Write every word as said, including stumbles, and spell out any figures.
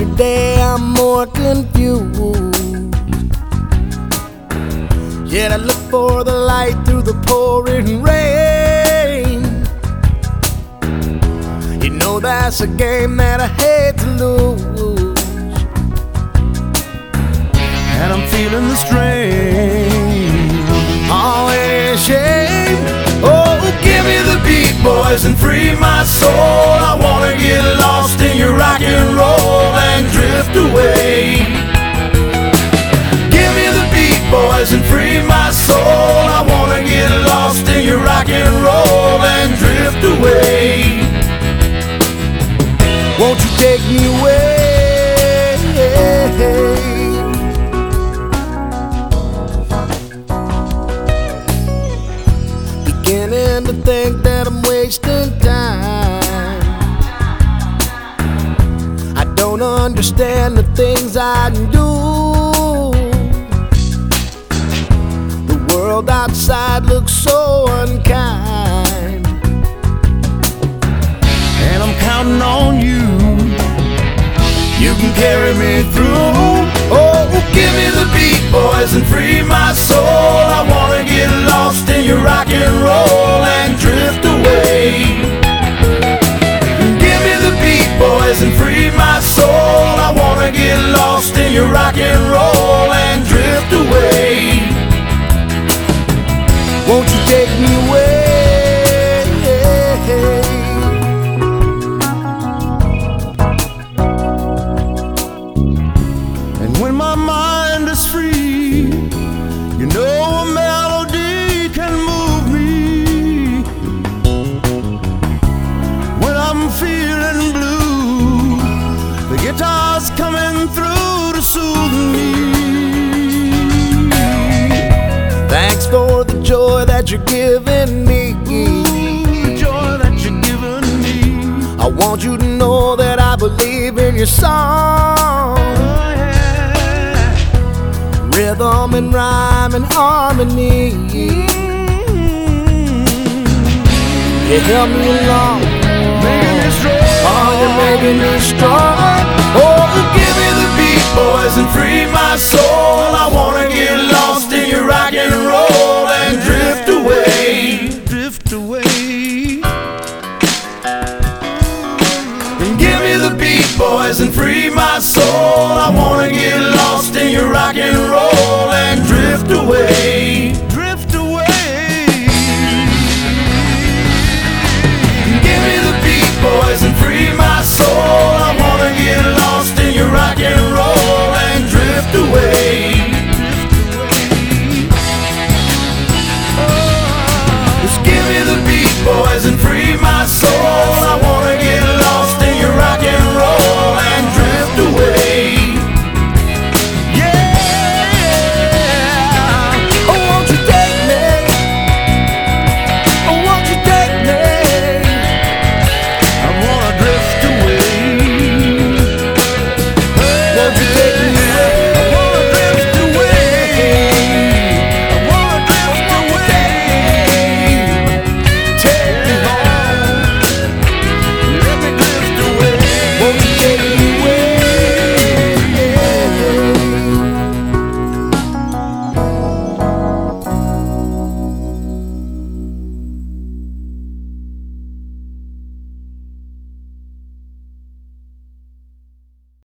after day I'm more confused. Yet I look for the light through the pouring rain. You know that's a game that I hate to lose, and I'm feeling the strain. Oh, it is shame. Oh, give me the beat, boys, and free my soul. I wanna get lost in your rock and roll and drift away. Give me the beat, boys, and free my soul. I wanna get lost in your rock and roll and drift away. Won't you take me away? Beginning to think that I'm wasting time. I don't understand the things I do. The world outside looks so unkind, and I'm counting on you. You can carry me through. Oh, give me the beat, boys, and free my soul. I wanna get lost in your rock and roll and drift away. Give me the beat, boys, and free my soul. I wanna get lost in your rock and roll and drift away. Won't you take me away? And when my mind is free, you know a melody can move me. When I'm feeling blue, the guitar's coming through to soothe me. Thanks for the joy that you're giving me. The joy that you're giving me. I want you to know that I believe in your song. Oh, yeah. Rhythm and rhyme and harmony. You help me along. Making me strong. Oh, you're making me strong.